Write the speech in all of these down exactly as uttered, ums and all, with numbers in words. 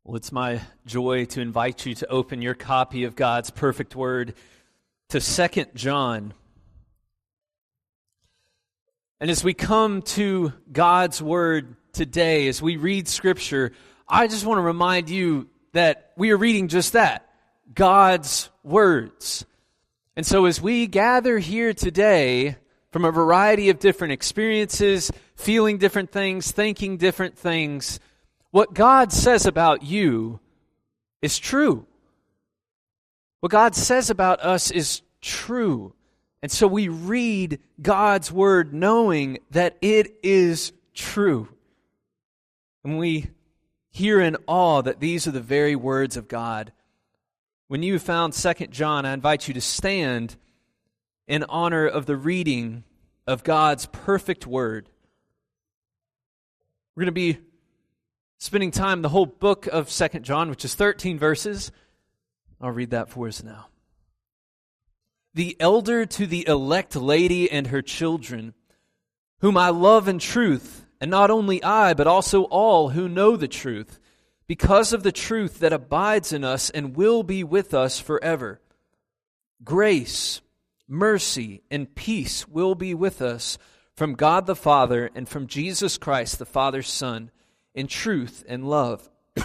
Well, it's my joy to invite you to open your copy of God's perfect word to Second John. And as we come to God's word today, as we read Scripture, I just want to remind you that we are reading just that, God's words. And so as we gather here today from a variety of different experiences, feeling different things, thinking different things, what God says about you is true. What God says about us is true. And so we read God's word knowing that it is true. And we hear in awe that these are the very words of God. When you found Second John, I invite you to stand in honor of the reading of God's perfect word. We're going to be spending time the whole book of Second John, which is thirteen verses. I'll read that for us now. The elder to the elect lady and her children, whom I love in truth, and not only I, but also all who know the truth, because of the truth that abides in us and will be with us forever. Grace, mercy, and peace will be with us from God the Father and from Jesus Christ, the Father's Son, in truth and love.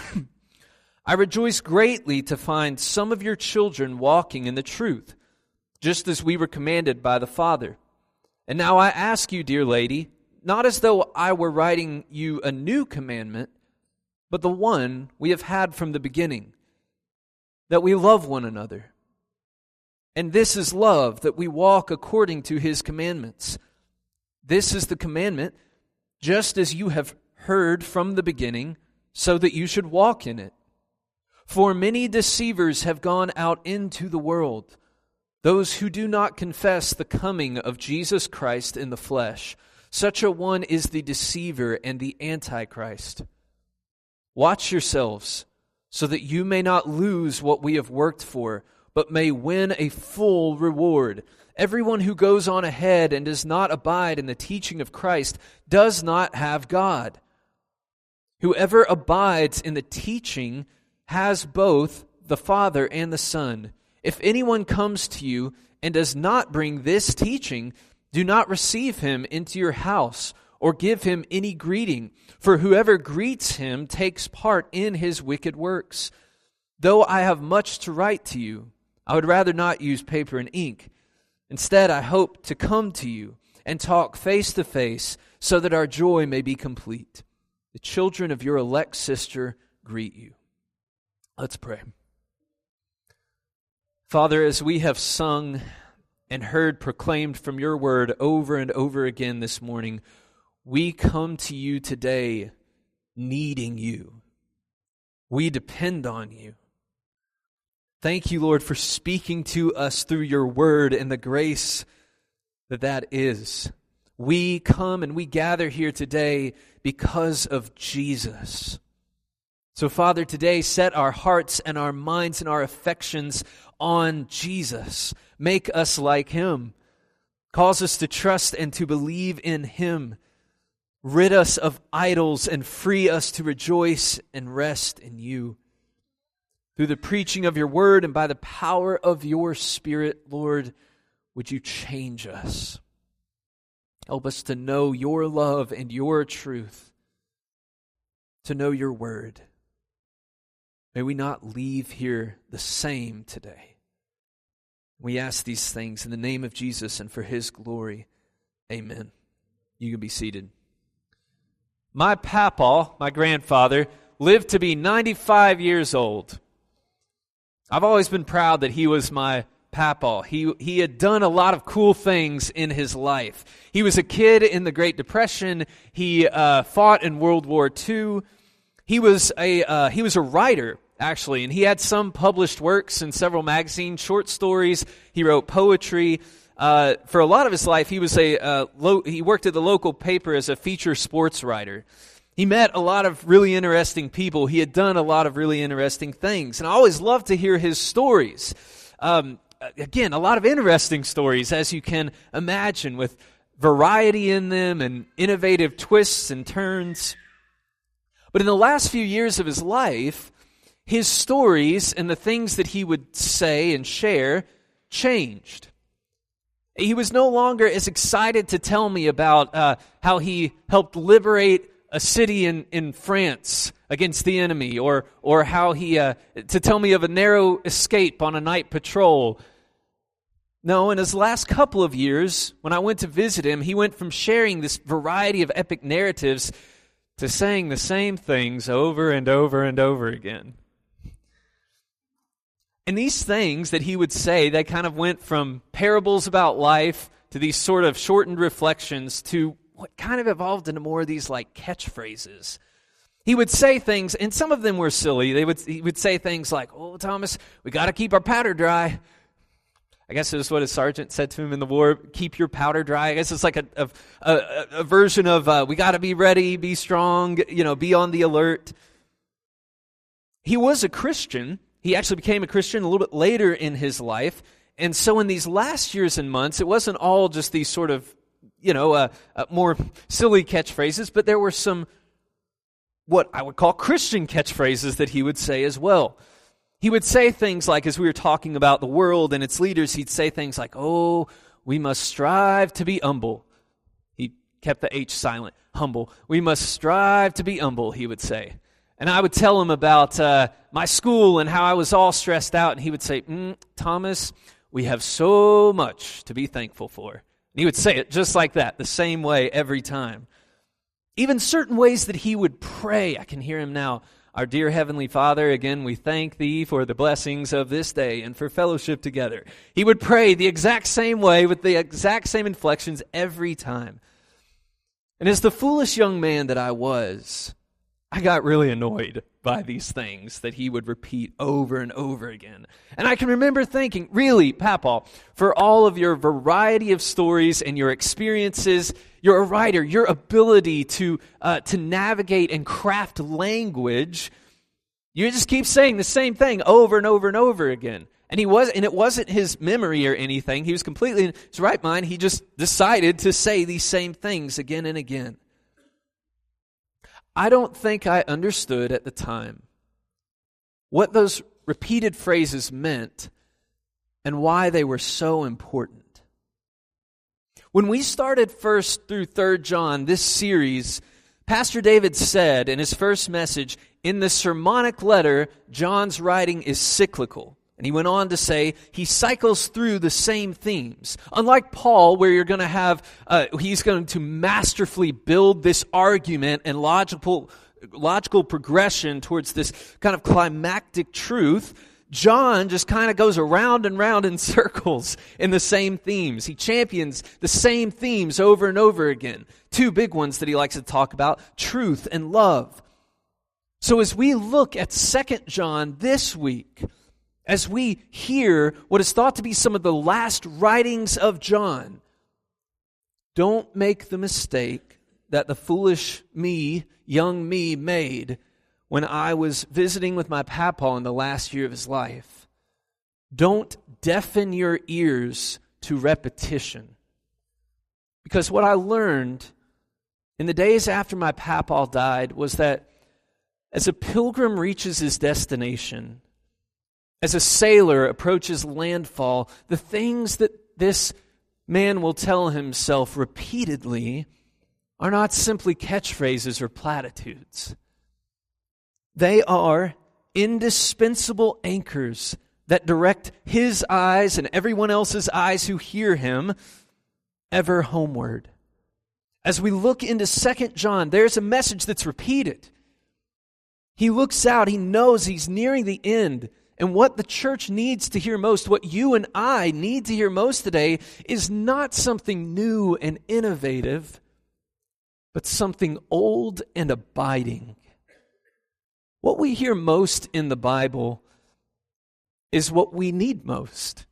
I rejoice greatly to find some of your children walking in the truth, just as we were commanded by the Father. And now I ask you, dear lady, not as though I were writing you a new commandment, but the one we have had from the beginning, that we love one another. And this is love, that we walk according to His commandments. This is the commandment, just as you have heard from the beginning, so that you should walk in it. For many deceivers have gone out into the world, those who do not confess the coming of Jesus Christ in the flesh. Such a one is the deceiver and the Antichrist. Watch yourselves, so that you may not lose what we have worked for, but may win a full reward. Everyone who goes on ahead and does not abide in the teaching of Christ does not have God. Whoever abides in the teaching has both the Father and the Son. If anyone comes to you and does not bring this teaching, do not receive him into your house or give him any greeting, for whoever greets him takes part in his wicked works. Though I have much to write to you, I would rather not use paper and ink. Instead, I hope to come to you and talk face to face so that our joy may be complete. The children of your elect sister greet you. Let's pray. Father, as we have sung and heard proclaimed from your word over and over again this morning, we come to you today needing you. We depend on you. Thank you, Lord, for speaking to us through your word and the grace that that is. We come and we gather here today because of Jesus. So, Father, today set our hearts and our minds and our affections on Jesus. Make us like Him. Cause us to trust and to believe in Him. Rid us of idols and free us to rejoice and rest in you. Through the preaching of your word and by the power of your Spirit, Lord, would you change us? Help us to know your love and your truth, to know your word. May we not leave here the same today. We ask these things in the name of Jesus and for His glory. Amen. You can be seated. My papa, my grandfather, lived to be ninety-five years old. I've always been proud that he was my papa. He he had done a lot of cool things in his life. He was a kid in the Great Depression. He uh, fought in World War Two. He was a uh, he was a writer, actually, and he had some published works in several magazines, short stories. He wrote poetry. Uh, for a lot of his life, he was a uh, lo- he worked at the local paper as a feature sports writer. He met a lot of really interesting people. He had done a lot of really interesting things, and I always loved to hear his stories. Um, again, a lot of interesting stories, as you can imagine, with variety in them and innovative twists and turns. But in the last few years of his life, his stories and the things that he would say and share changed. He was no longer as excited to tell me about uh, how he helped liberate a city in, in France against the enemy, or or how he, uh, to tell me of a narrow escape on a night patrol. No, in his last couple of years, when I went to visit him, he went from sharing this variety of epic narratives to saying the same things over and over and over again. And these things that he would say, they kind of went from parables about life to these sort of shortened reflections to what kind of evolved into more of these like catchphrases. He would say things, and some of them were silly. They would he would say things like, "Oh, Thomas, we got to keep our powder dry." I guess it was what his sergeant said to him in the war, "Keep your powder dry." I guess it's like a a, a, a version of uh, we got to be ready, be strong, you know, be on the alert. He was a Christian. He actually became a Christian a little bit later in his life. And so in these last years and months, it wasn't all just these sort of, you know, uh, uh, more silly catchphrases, but there were some what I would call Christian catchphrases that he would say as well. He would say things like, as we were talking about the world and its leaders, he'd say things like, "Oh, we must strive to be humble." He kept the H silent. Humble. "We must strive to be humble," he would say. And I would tell him about uh, my school and how I was all stressed out, and he would say, mm, "Thomas, we have so much to be thankful for." And he would say it just like that, the same way every time. Even certain ways that he would pray, I can hear him now. "Our dear Heavenly Father, again we thank Thee for the blessings of this day and for fellowship together." He would pray the exact same way with the exact same inflections every time. And as the foolish young man that I was, I got really annoyed by these things that he would repeat over and over again. And I can remember thinking, really, Papa, for all of your variety of stories and your experiences, you're a writer, your ability to uh, to navigate and craft language, you just keep saying the same thing over and over and over again. And he was, and it wasn't his memory or anything. He was completely in his right mind. He just decided to say these same things again and again. I don't think I understood at the time what those repeated phrases meant and why they were so important. When we started First through Third John, this series, Pastor David said in his first message, in the sermonic letter, John's writing is cyclical. And he went on to say he cycles through the same themes. Unlike Paul, where you're going to have, uh, he's going to masterfully build this argument and logical, logical progression towards this kind of climactic truth, John just kind of goes around and round in circles in the same themes. He champions the same themes over and over again. Two big ones that he likes to talk about, truth and love. So as we look at Second John this week, as we hear what is thought to be some of the last writings of John, don't make the mistake that the foolish me, young me, made when I was visiting with my papa in the last year of his life. Don't deafen your ears to repetition. Because what I learned in the days after my papa died was that as a pilgrim reaches his destination, as a sailor approaches landfall, the things that this man will tell himself repeatedly are not simply catchphrases or platitudes. They are indispensable anchors that direct his eyes and everyone else's eyes who hear him ever homeward. As we look into Second John, there's a message that's repeated. He looks out, he knows he's nearing the end. And what the church needs to hear most, what you and I need to hear most today, is not something new and innovative, but something old and abiding. What we hear most in the Bible is what we need most.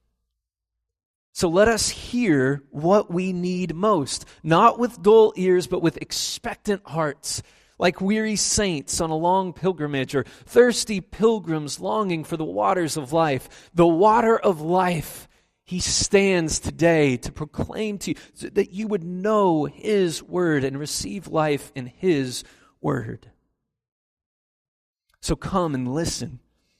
So let us hear what we need most, not with dull ears, but with expectant hearts, like weary saints on a long pilgrimage or thirsty pilgrims longing for the waters of life. The water of life, he stands today to proclaim to you so that you would know his word and receive life in his word. So come and listen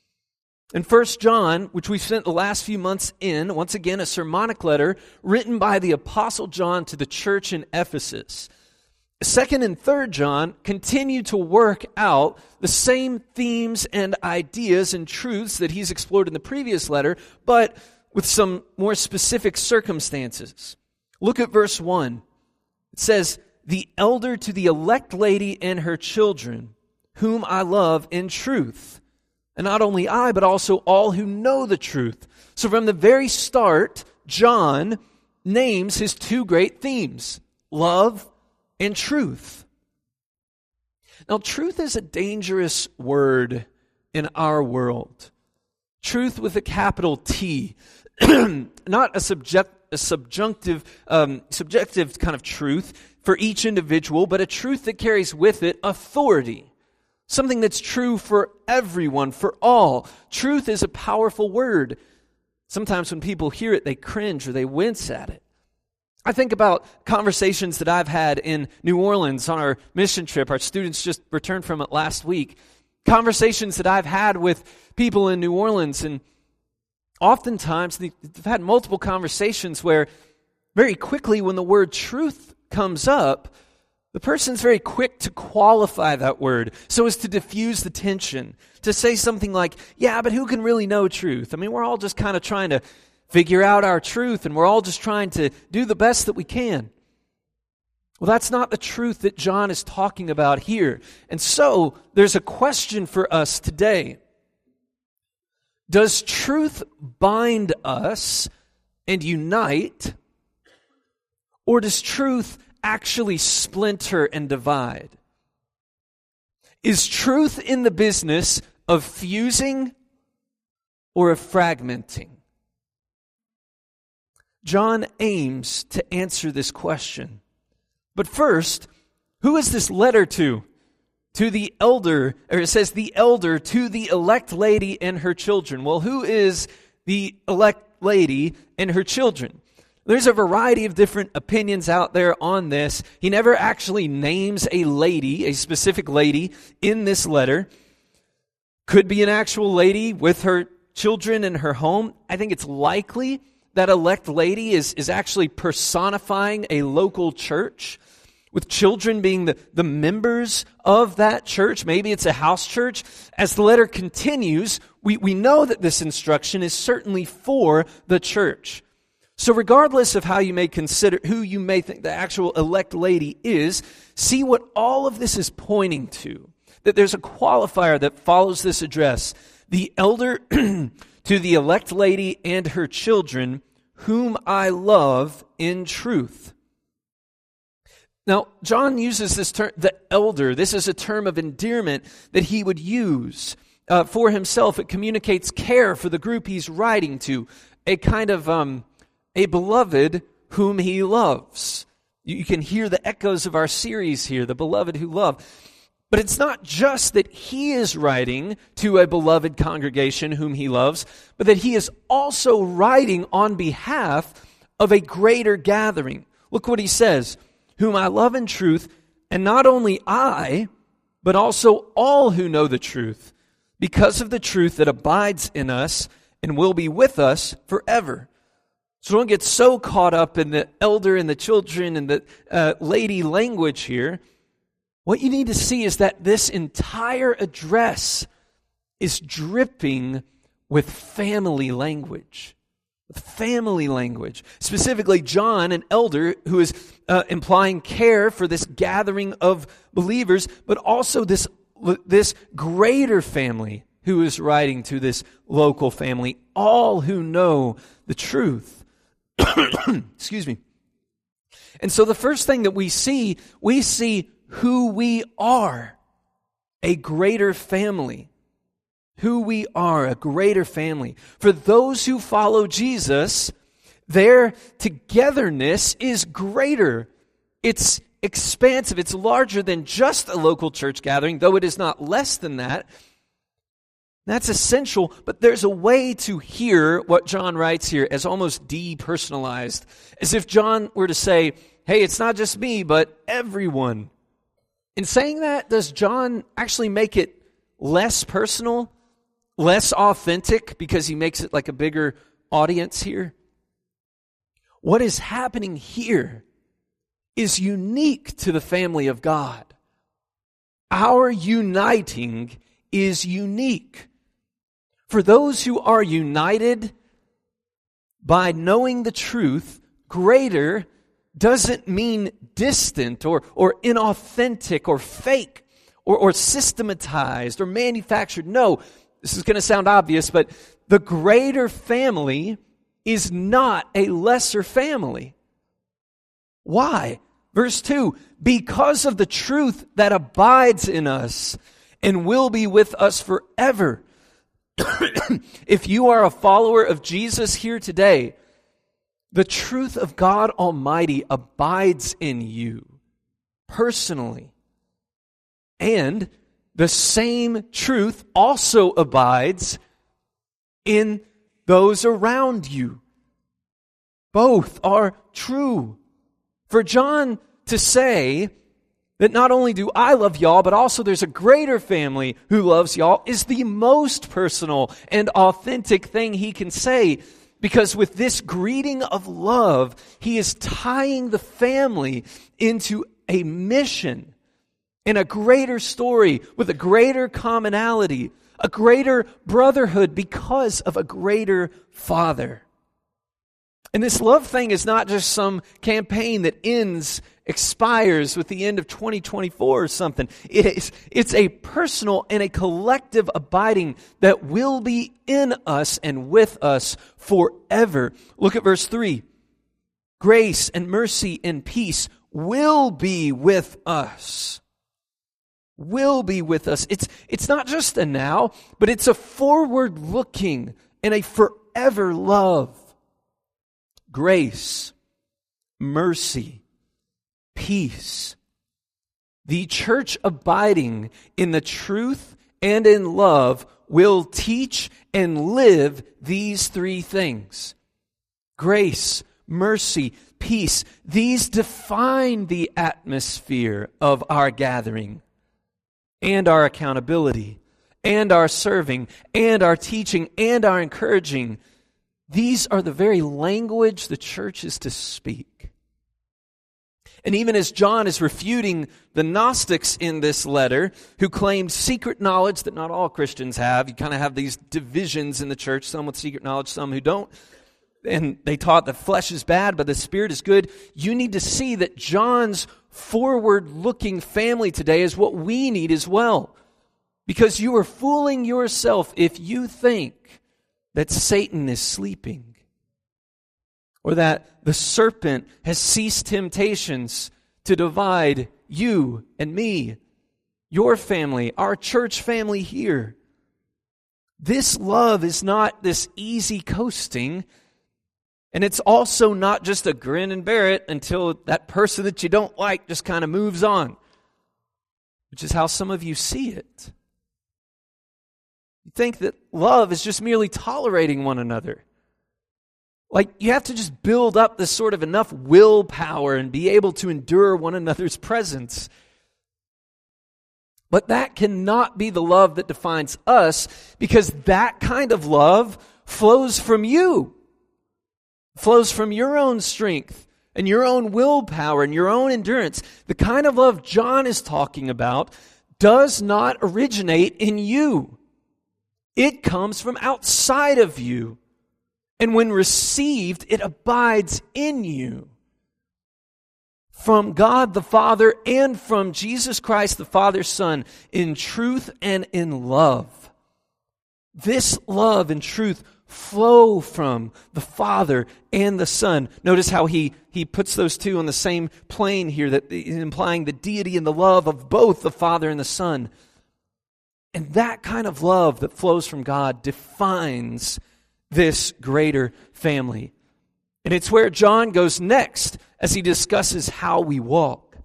In First John, which we've spent the last few months in, once again, a sermonic letter written by the Apostle John to the church in Ephesus. Second and Third John continue to work out the same themes and ideas and truths that he's explored in the previous letter, but with some more specific circumstances. Look at verse one. It says, "The elder to the elect lady and her children, whom I love in truth. And not only I, but also all who know the truth." So from the very start, John names his two great themes, love and truth. Now, truth is a dangerous word in our world. Truth with a capital T. Not a subject, a subjunctive, um, subjective kind of truth for each individual, but a truth that carries with it authority. Something that's true for everyone, for all. Truth is a powerful word. Sometimes when people hear it, they cringe or they wince at it. I think about conversations that I've had in New Orleans on our mission trip. Our students just returned from it last week. Conversations that I've had with people in New Orleans, and oftentimes they've had multiple conversations where very quickly when the word truth comes up, the person's very quick to qualify that word so as to diffuse the tension, to say something like, yeah, but who can really know truth? I mean, we're all just kind of trying to figure out our truth, and we're all just trying to do the best that we can. Well, that's not the truth that John is talking about here. And so, there's a question for us today. Does truth bind us and unite, or does truth actually splinter and divide? Is truth in the business of fusing or of fragmenting? John aims to answer this question. But first, who is this letter to? To the elder, or it says the elder to the elect lady and her children. Well, who is the elect lady and her children? There's a variety of different opinions out there on this. He never actually names a lady, a specific lady, in this letter. Could be an actual lady with her children in her home. I think it's likely that elect lady is, is actually personifying a local church, with children being the, the members of that church. Maybe it's a house church. As the letter continues, we, we know that this instruction is certainly for the church. So regardless of how you may consider, who you may think the actual elect lady is, see what all of this is pointing to. That there's a qualifier that follows this address. The elder to the elect lady and her children, whom I love in truth. Now, John uses this term, the elder. This is a term of endearment that he would use uh, for himself. It communicates care for the group he's writing to, a kind of um, a beloved whom he loves. You, you can hear the echoes of our series here, the beloved who love. But it's not just that he is writing to a beloved congregation whom he loves, but that he is also writing on behalf of a greater gathering. Look what he says, whom I love in truth, and not only I, but also all who know the truth, because of the truth that abides in us and will be with us forever. So don't get so caught up in the elder and the children and the uh, lady language here. What you need to see is that this entire address is dripping with family language. With family language. Specifically, John, an elder, who is uh, implying care for this gathering of believers, but also this, this greater family who is writing to this local family, all who know the truth. Excuse me. And so the first thing that we see, we see who we are, a greater family. Who we are, a greater family. For those who follow Jesus, their togetherness is greater. It's expansive. It's larger than just a local church gathering, though it is not less than that. That's essential, but there's a way to hear what John writes here as almost depersonalized, as if John were to say, hey, it's not just me, but everyone. In saying that, does John actually make it less personal? less authentic because he makes it like a bigger audience here. What is happening here is unique to the family of God. Our uniting is unique. For those who are united by knowing the truth, greater doesn't mean distant or, or inauthentic or fake or, or systematized or manufactured. No, this is going to sound obvious, but the greater family is not a lesser family. Why? Verse two, because of the truth that abides in us and will be with us forever. If you are a follower of Jesus here today, the truth of God Almighty abides in you personally. And the same truth also abides in those around you. Both are true. For John to say that not only do I love y'all, but also there's a greater family who loves y'all is the most personal and authentic thing he can say. Because with this greeting of love, he is tying the family into a mission and a greater story with a greater commonality, a greater brotherhood because of a greater Father. And this love thing is not just some campaign that ends, expires with the end of twenty twenty-four or something. It is, it's a personal and a collective abiding that will be in us and with us forever. Look at verse three. Grace and mercy and peace will be with us. Will be with us. It's, it's not just a now, but it's a forward-looking and a forever love. Grace, mercy, peace. The church abiding in the truth and in love will teach and live these three things. Grace, mercy, peace. These define the atmosphere of our gathering and our accountability and our serving and our teaching and our encouraging. These are the very language the church is to speak. And even as John is refuting the Gnostics in this letter, who claimed secret knowledge that not all Christians have, you kind of have these divisions in the church, some with secret knowledge, some who don't, and they taught that flesh is bad, but the Spirit is good. You need to see that John's forward-looking family today is what we need as well. Because you are fooling yourself if you think that Satan is sleeping, or that the serpent has ceased temptations to divide you and me, your family, our church family here. This love is not this easy coasting, and it's also not just a grin and bear it until that person that you don't like just kind of moves on, which is how some of you see it. You think that love is just merely tolerating one another. Like, you have to just build up this sort of enough willpower and be able to endure one another's presence. But that cannot be the love that defines us, because that kind of love flows from you. Flows from your own strength and your own willpower and your own endurance. The kind of love John is talking about does not originate in you. It comes from outside of you. And when received, it abides in you. From God the Father and from Jesus Christ the Father's Son, in truth and in love. This love and truth flow from the Father and the Son. Notice how he, he puts those two on the same plane here, that implying the deity and the love of both the Father and the Son. And that kind of love that flows from God defines this greater family. And it's where John goes next as he discusses how we walk.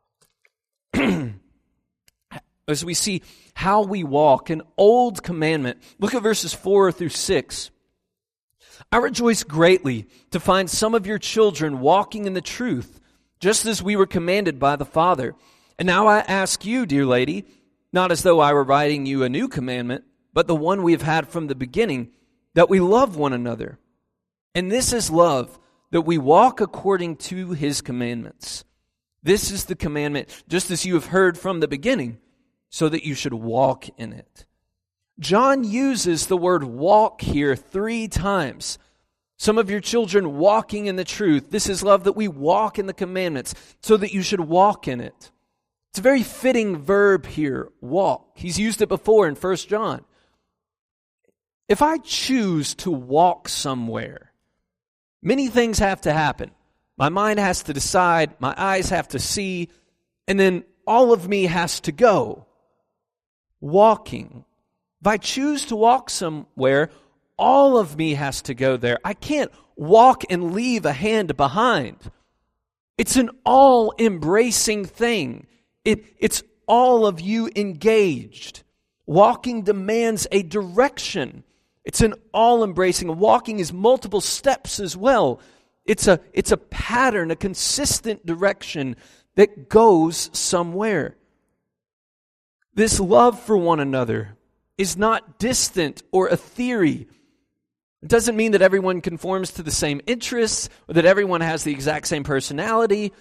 As we see how we walk, an old commandment. Look at verses four through six. I rejoice greatly to find some of your children walking in the truth, just as we were commanded by the Father. And now I ask you, dear lady, not as though I were writing you a new commandment, but the one we have had from the beginning, that we love one another. And this is love, that we walk according to his commandments. This is the commandment, just as you have heard from the beginning, so that you should walk in it. John uses the word walk here three times. Some of your children walking in the truth. This is love, that we walk in the commandments, so that you should walk in it. It's a very fitting verb here, walk. He's used it before in First John. If I choose to walk somewhere, many things have to happen. My mind has to decide, my eyes have to see, and then all of me has to go. Walking. If I choose to walk somewhere, all of me has to go there. I can't walk and leave a hand behind. It's an all-embracing thing. It, it's all of you engaged. Walking demands a direction. It's an all-embracing. Walking is multiple steps as well. It's a, it's a pattern, a consistent direction that goes somewhere. This love for one another is not distant or a theory. It doesn't mean that everyone conforms to the same interests or that everyone has the exact same personality.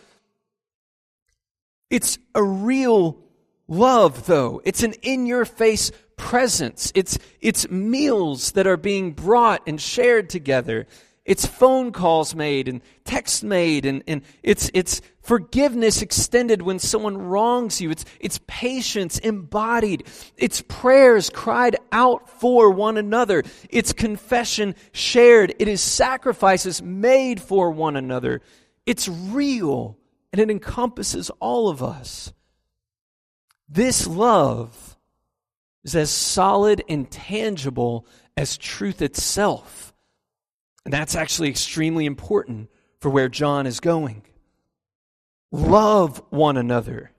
It's a real love, though. It's an in-your-face presence. It's, it's meals that are being brought and shared together. It's phone calls made and texts made, and, and it's, it's forgiveness extended when someone wrongs you. It's, it's patience embodied. It's prayers cried out for one another. It's confession shared. It is sacrifices made for one another. It's real, and it encompasses all of us. This love is as solid and tangible as truth itself. And that's actually extremely important for where John is going. Love one another.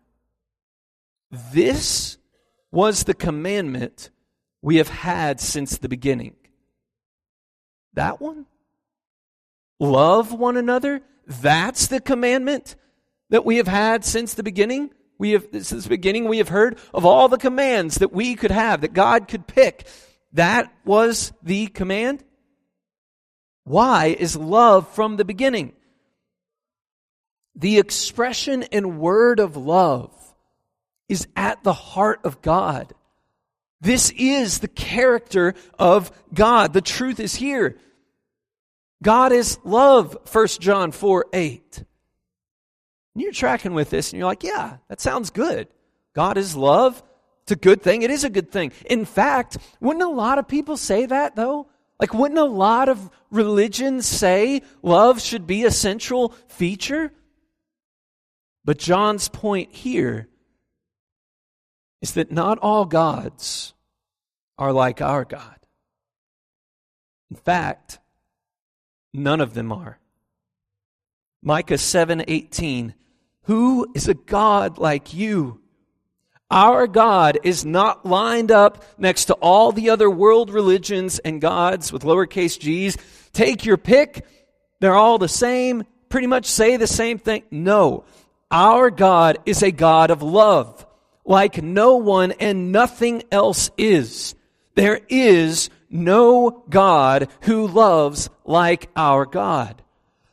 This was the commandment we have had since the beginning. That one? Love one another? That's the commandment that we have had since the beginning? We have, since the beginning, we have heard of all the commands that we could have, that God could pick. That was the command? Why is love from the beginning? The expression and word of love is at the heart of God. This is the character of God. The truth is here. God is love, First John four eight. And you're tracking with this and you're like, yeah, that sounds good. God is love. It's a good thing. It is a good thing. In fact, wouldn't a lot of people say that though? Like, wouldn't a lot of religions say love should be a central feature? But John's point here is that not all gods are like our God. In fact, none of them are. Micah seven eighteen, who is a God like you? Our God is not lined up next to all the other world religions and gods with lowercase g's. Take your pick. They're all the same, pretty much say the same thing. No, our God is a God of love, like no one and nothing else is. There is no God who loves like our God.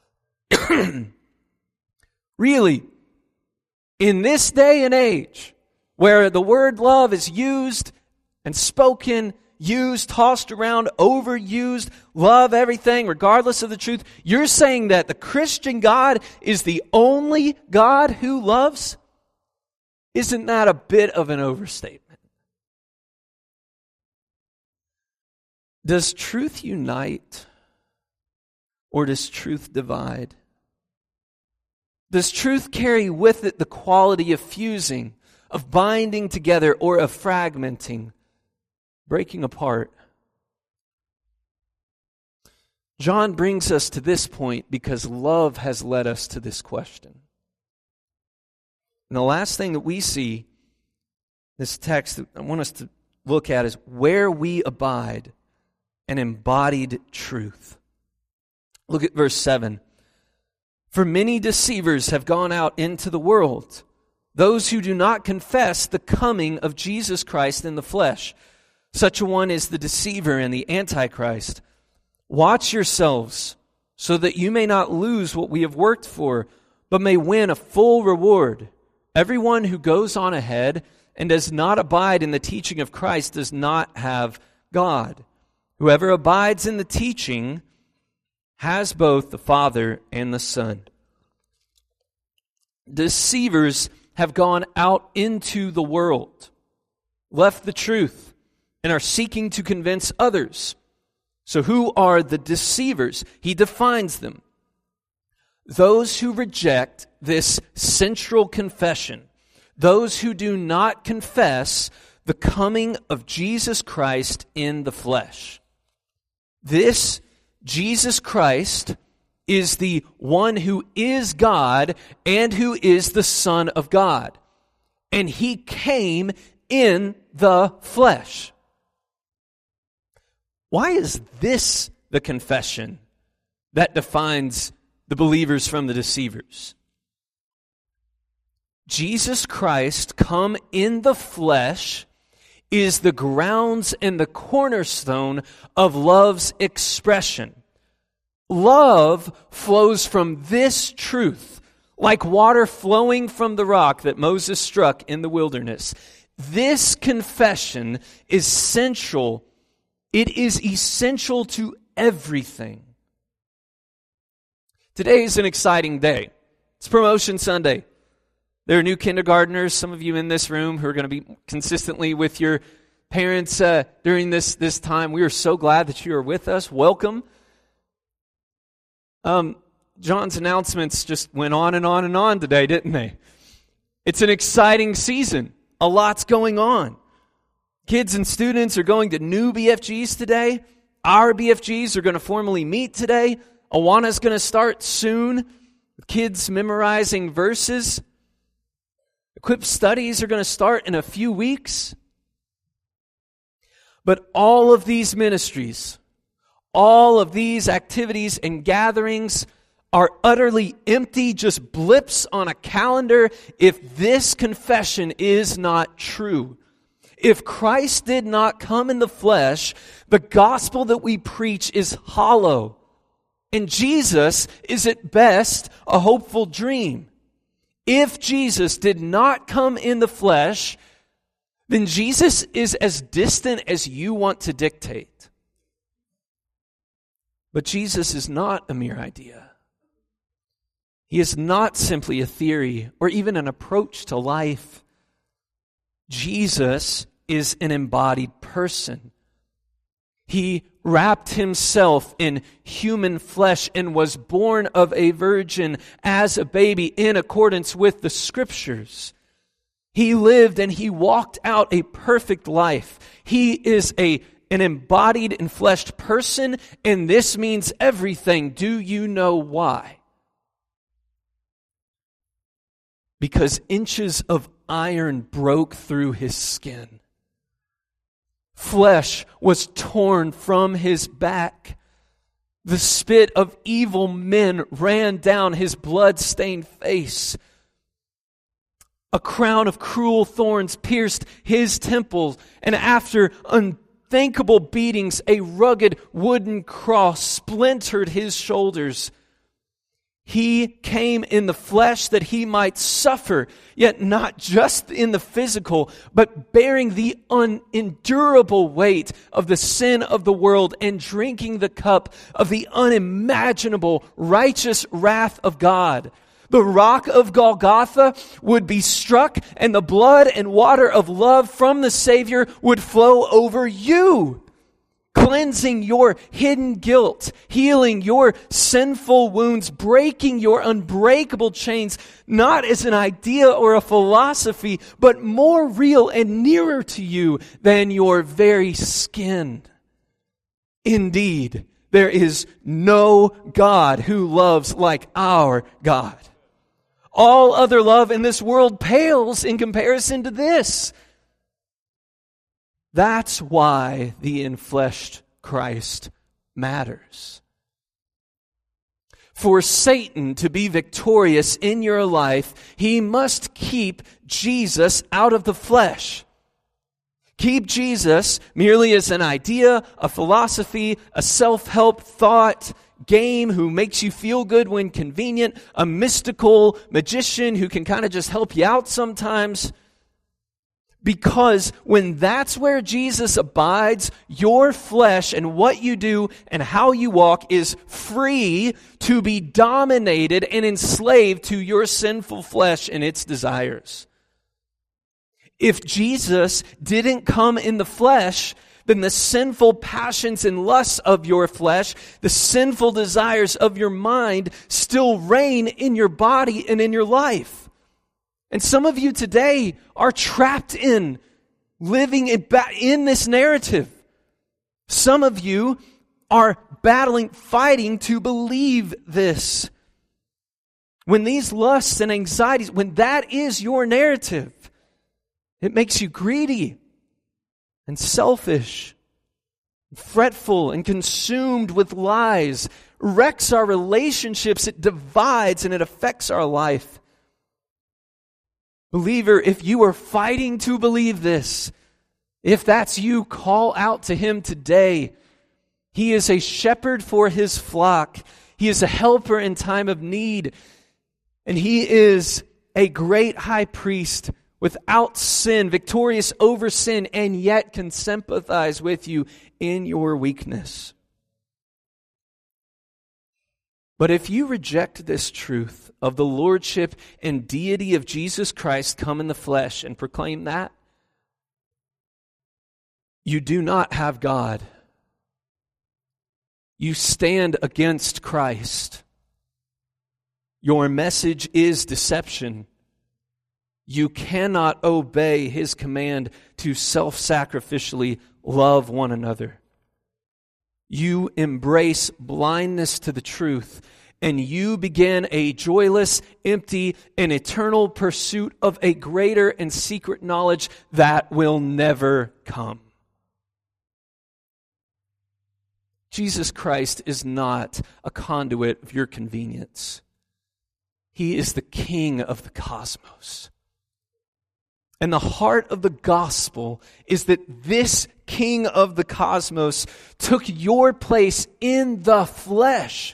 Really, in this day and age, where the word love is used and spoken, used, tossed around, overused, love everything regardless of the truth, you're saying that the Christian God is the only God who loves? Isn't that a bit of an overstatement? Does truth unite or does truth divide? Does truth carry with it the quality of fusing, of binding together, or of fragmenting, breaking apart? John brings us to this point because love has led us to this question. And the last thing that we see, this text that I want us to look at, is where we abide an embodied truth. Look at verse seven. For many deceivers have gone out into the world, those who do not confess the coming of Jesus Christ in the flesh. Such a one is the deceiver and the antichrist. Watch yourselves, so that you may not lose what we have worked for, but may win a full reward. Everyone who goes on ahead and does not abide in the teaching of Christ does not have God. Whoever abides in the teaching has both the Father and the Son. Deceivers have gone out into the world, left the truth, and are seeking to convince others. So who are the deceivers? He defines them. Those who reject this central confession, those who do not confess the coming of Jesus Christ in the flesh. This Jesus Christ is the one who is God and who is the Son of God. And He came in the flesh. Why is this the confession that defines the believers from the deceivers? Jesus Christ come in the flesh is the grounds and the cornerstone of love's expression. Love flows from this truth, like water flowing from the rock that Moses struck in the wilderness. This confession is central. It is essential to everything. Today is an exciting day. It's Promotion Sunday. There are new kindergartners, some of you in this room who are going to be consistently with your parents uh, during this, this time. We are so glad that you are with us. Welcome. Um, John's announcements just went on and on and on today, didn't they? It's an exciting season. A lot's going on. Kids and students are going to new B F Gs today. Our B F Gs are going to formally meet today. Awana's going to start soon. Kids memorizing verses. Equip studies are going to start in a few weeks. But all of these ministries, all of these activities and gatherings are utterly empty, just blips on a calendar if this confession is not true. If Christ did not come in the flesh, the gospel that we preach is hollow. And Jesus is at best a hopeful dream. If Jesus did not come in the flesh, then Jesus is as distant as you want to dictate. But Jesus is not a mere idea. He is not simply a theory or even an approach to life. Jesus is an embodied person. He wrapped himself in human flesh and was born of a virgin as a baby in accordance with the Scriptures. He lived and he walked out a perfect life. He is a an embodied and fleshed person, and this means everything. Do you know why? Because inches of iron broke through his skin. Flesh was torn from his back. The spit of evil men ran down his blood-stained face. A crown of cruel thorns pierced his temples, and after unthinkable beatings, a rugged wooden cross splintered his shoulders. He came in the flesh that he might suffer, yet not just in the physical, but bearing the unendurable weight of the sin of the world and drinking the cup of the unimaginable righteous wrath of God. The rock of Golgotha would be struck, and the blood and water of love from the Savior would flow over you, cleansing your hidden guilt, healing your sinful wounds, breaking your unbreakable chains, not as an idea or a philosophy, but more real and nearer to you than your very skin. Indeed, there is no God who loves like our God. All other love in this world pales in comparison to this. That's why the enfleshed Christ matters. For Satan to be victorious in your life, he must keep Jesus out of the flesh. Keep Jesus merely as an idea, a philosophy, a self-help thought, game who makes you feel good when convenient, a mystical magician who can kind of just help you out sometimes. Because when that's where Jesus abides, your flesh and what you do and how you walk is free to be dominated and enslaved to your sinful flesh and its desires. If Jesus didn't come in the flesh, then the sinful passions and lusts of your flesh, the sinful desires of your mind still reign in your body and in your life. And some of you today are trapped in living in, in this narrative. Some of you are battling, fighting to believe this. When these lusts and anxieties, when that is your narrative, it makes you greedy and selfish, fretful and consumed with lies, wrecks our relationships, it divides and it affects our life. Believer, if you are fighting to believe this, if that's you, call out to Him today. He is a shepherd for His flock. He is a helper in time of need. And He is a great high priest without sin, victorious over sin, and yet can sympathize with you in your weakness. But if you reject this truth of the lordship and deity of Jesus Christ come in the flesh and proclaim that, you do not have God. You stand against Christ. Your message is deception. You cannot obey His command to self-sacrificially love one another. You embrace blindness to the truth, and you begin a joyless, empty, and eternal pursuit of a greater and secret knowledge that will never come. Jesus Christ is not a conduit of your convenience. He is the King of the cosmos. And the heart of the gospel is that this King of the cosmos took your place in the flesh.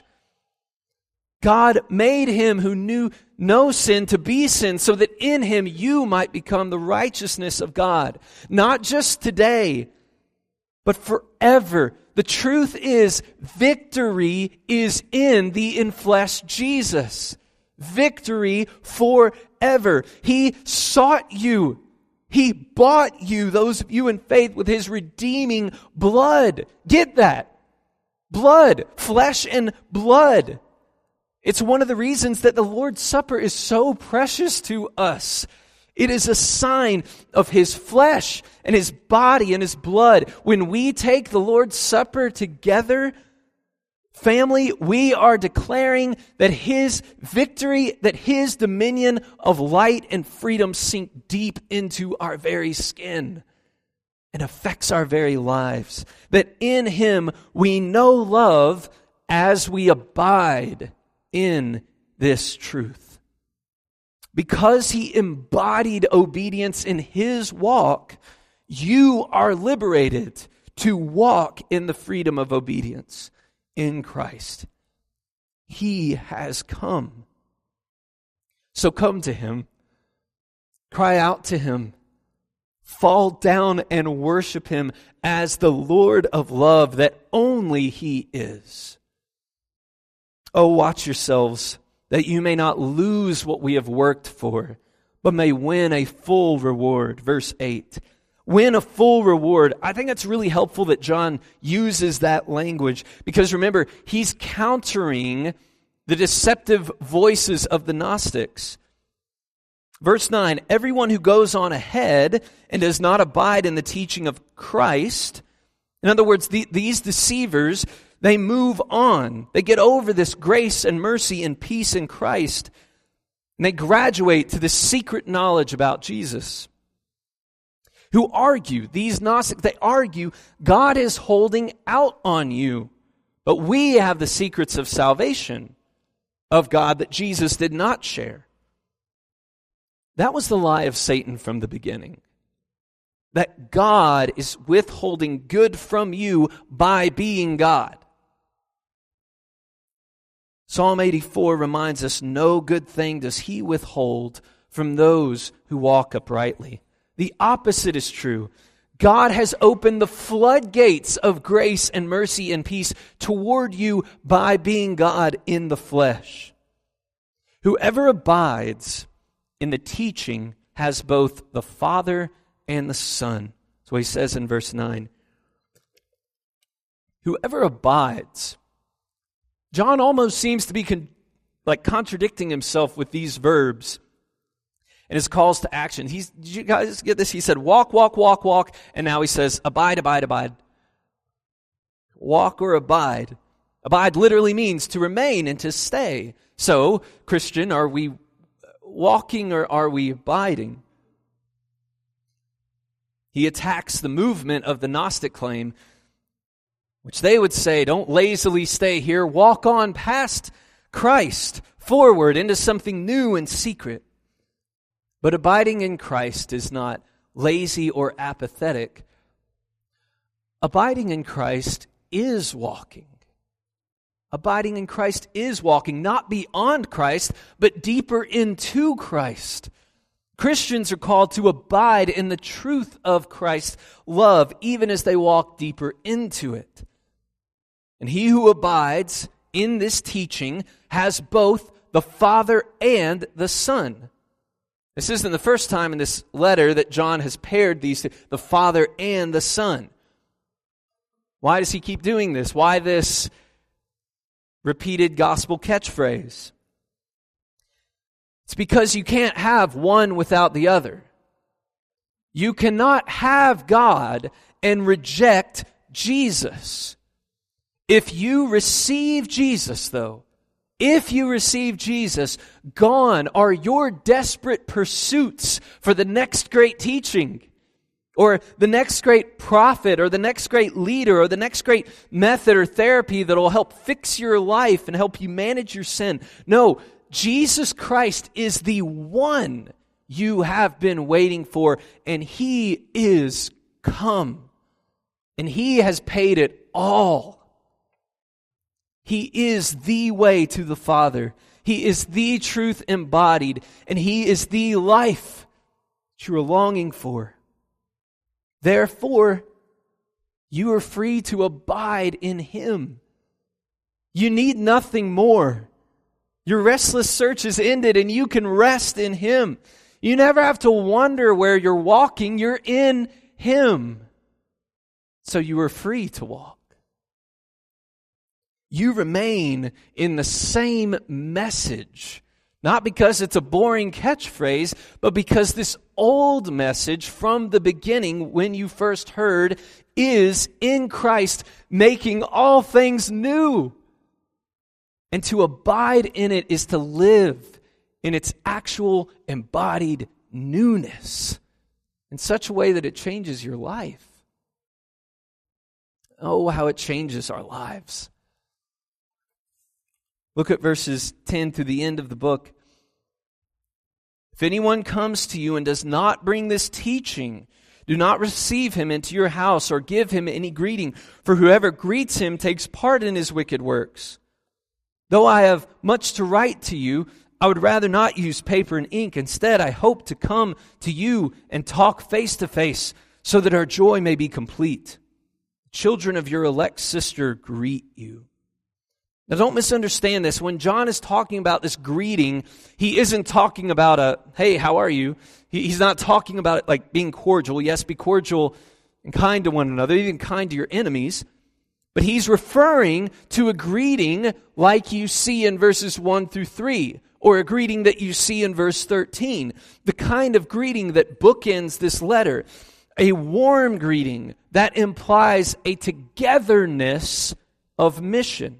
God made Him who knew no sin to be sin so that in Him you might become the righteousness of God. Not just today, but forever. The truth is, victory is in the enfleshed Jesus. Victory forever. He sought you. He bought you, those of you in faith, with His redeeming blood. Get that? Blood. Flesh and blood. It's one of the reasons that the Lord's Supper is so precious to us. It is a sign of His flesh and His body and His blood. When we take the Lord's Supper together, family, we are declaring that His victory, that His dominion of light and freedom sink deep into our very skin and affects our very lives. That in Him we know love as we abide in this truth. Because He embodied obedience in His walk, you are liberated to walk in the freedom of obedience in Christ. He has come. So come to Him, cry out to Him, fall down and worship Him as the Lord of love that only He is. Oh, watch yourselves, that you may not lose what we have worked for, but may win a full reward. Verse eight. Win a full reward. I think it's really helpful that John uses that language, because remember, he's countering the deceptive voices of the Gnostics. Verse nine, everyone who goes on ahead and does not abide in the teaching of Christ, in other words, the, these deceivers, they move on. They get over this grace and mercy and peace in Christ, and they graduate to the secret knowledge about Jesus. Who argue, these Gnostics, they argue, God is holding out on you. But we have the secrets of salvation of God that Jesus did not share. That was the lie of Satan from the beginning. that God is withholding good from you by being God. Psalm eighty-four reminds us, no good thing does he withhold from those who walk uprightly. The opposite is true. God has opened the floodgates of grace and mercy and peace toward you by being God in the flesh. Whoever abides in the teaching has both the Father and the Son. That's what he says in verse nine. Whoever abides. John almost seems to be con- like contradicting himself with these verbs and his calls to action. He's, did you guys get this? He said, walk, walk, walk, walk. And now he says, abide, abide, abide. Walk or abide. Abide literally means to remain and to stay. So, Christian, are we walking or are we abiding? He attacks the movement of the Gnostic claim, which they would say, don't lazily stay here. Walk on past Christ, forward into something new and secret. But abiding in Christ is not lazy or apathetic. Abiding in Christ is walking. Abiding in Christ is walking, not beyond Christ, but deeper into Christ. Christians are called to abide in the truth of Christ's love, even as they walk deeper into it. And he who abides in this teaching has both the Father and the Son. This isn't the first time in this letter that John has paired these two, the Father and the Son. Why does he keep doing this? Why this repeated gospel catchphrase? It's because you can't have one without the other. You cannot have God and reject Jesus. If you receive Jesus, though, if you receive Jesus, gone are your desperate pursuits for the next great teaching, or the next great prophet, or the next great leader, or the next great method or therapy that will help fix your life and help you manage your sin. No, Jesus Christ is the one you have been waiting for, and He is come. And He has paid it all. He is the way to the Father. He is the truth embodied, and He is the life that you are longing for. Therefore, you are free to abide in Him. You need nothing more. Your restless search is ended, and you can rest in Him. You never have to wonder where you're walking. You're in Him. So you are free to walk. You remain in the same message, not because it's a boring catchphrase, but because this old message from the beginning, when you first heard, is in Christ, making all things new. And to abide in it is to live in its actual embodied newness in such a way that it changes your life. Oh, how it changes our lives. Look at verses ten through the end of the book. If anyone comes to you and does not bring this teaching, do not receive him into your house or give him any greeting, for whoever greets him takes part in his wicked works. Though I have much to write to you, I would rather not use paper and ink. Instead, I hope to come to you and talk face to face so that our joy may be complete. Children of your elect sister greet you. Now don't misunderstand this. When John is talking about this greeting, he isn't talking about a, hey, how are you? He, he's not talking about it like being cordial. Yes, be cordial and kind to one another, even kind to your enemies. But he's referring to a greeting like you see in verses one through three, or a greeting that you see in verse thirteen. The kind of greeting that bookends this letter. A warm greeting that implies a togetherness of mission.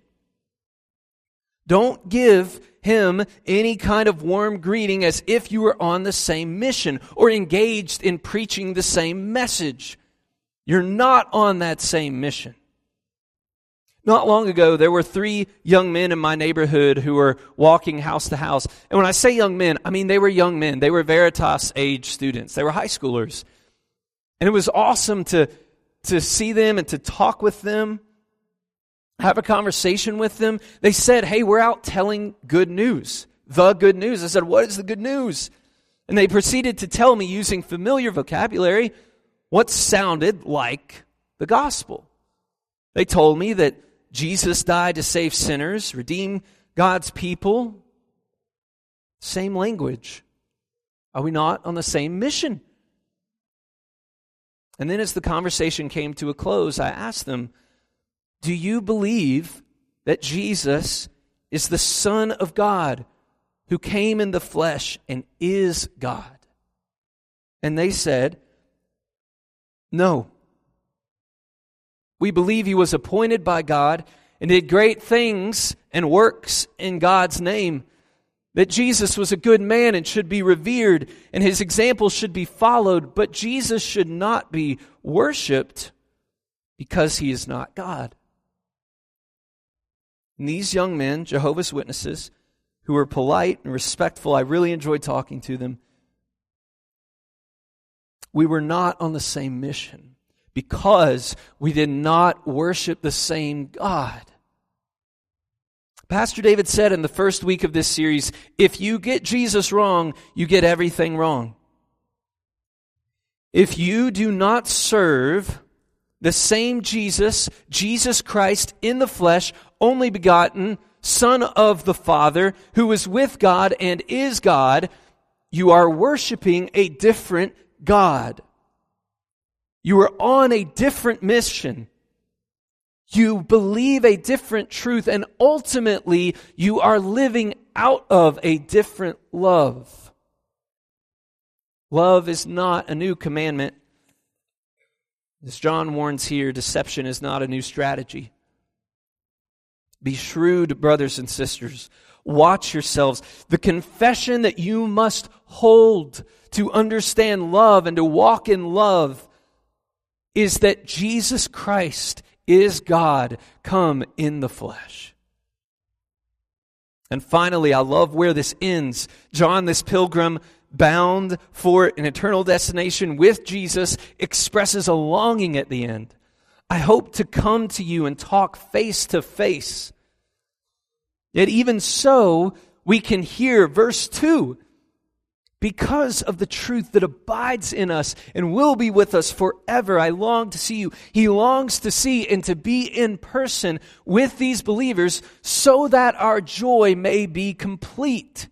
Don't give him any kind of warm greeting as if you were on the same mission or engaged in preaching the same message. You're not on that same mission. Not long ago, there were three young men in my neighborhood who were walking house to house. And when I say young men, I mean they were young men. They were Veritas age students. They were high schoolers. And it was awesome to, to see them and to talk with them, have a conversation with them. They said, hey, we're out telling good news, the good news. I said, what is the good news? And they proceeded to tell me, using familiar vocabulary, what sounded like the gospel. They told me that Jesus died to save sinners, redeem God's people. Same language. Are we not on the same mission? And then as the conversation came to a close, I asked them, do you believe that Jesus is the Son of God who came in the flesh and is God? And they said, no. We believe he was appointed by God and did great things and works in God's name, that Jesus was a good man and should be revered, and his example should be followed, but Jesus should not be worshipped because he is not God. And these young men, Jehovah's Witnesses, who were polite and respectful, I really enjoyed talking to them. We were not on the same mission because we did not worship the same God. Pastor David said in the first week of this series, if you get Jesus wrong, you get everything wrong. If you do not serve the same Jesus, Jesus Christ in the flesh, only begotten, Son of the Father, who is with God and is God, you are worshiping a different God. You are on a different mission. You believe a different truth, and ultimately you are living out of a different love. Love is not a new commandment. As John warns here, deception is not a new strategy. Be shrewd, brothers and sisters. Watch yourselves. The confession that you must hold to understand love and to walk in love is that Jesus Christ is God come in the flesh. And finally, I love where this ends. John, this pilgrim bound for an eternal destination with Jesus, expresses a longing at the end. I hope to come to you and talk face to face. Yet even so, we can hear verse two. Because of the truth that abides in us and will be with us forever, I long to see you. He longs to see and to be in person with these believers so that our joy may be complete.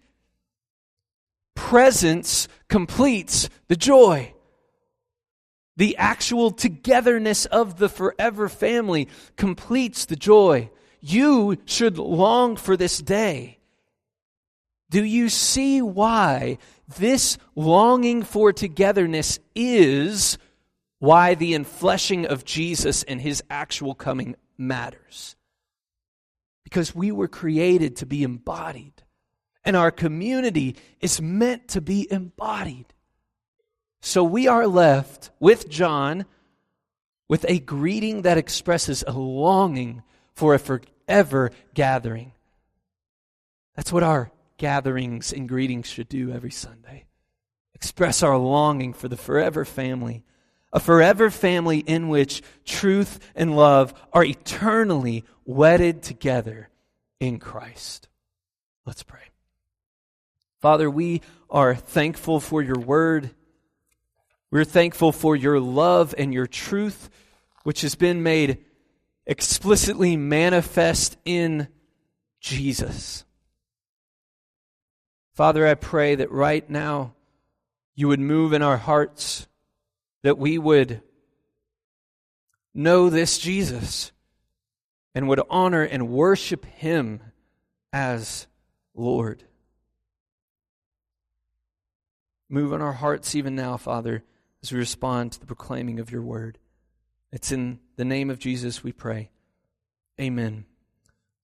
Presence completes the joy. The actual togetherness of the forever family completes the joy. You should long for this day. Do you see why this longing for togetherness is why the enfleshing of Jesus and his actual coming matters? Because we were created to be embodied, and our community is meant to be embodied. So we are left with John with a greeting that expresses a longing for a forever gathering. That's what our gatherings and greetings should do every Sunday. Express our longing for the forever family. A forever family in which truth and love are eternally wedded together in Christ. Let's pray. Father, we are thankful for your word. We're thankful for your love and your truth, which has been made explicitly manifest in Jesus. Father, I pray that right now you would move in our hearts, that we would know this Jesus and would honor and worship him as Lord. Move in our hearts even now, Father, as we respond to the proclaiming of your word. It's in the name of Jesus we pray. Amen.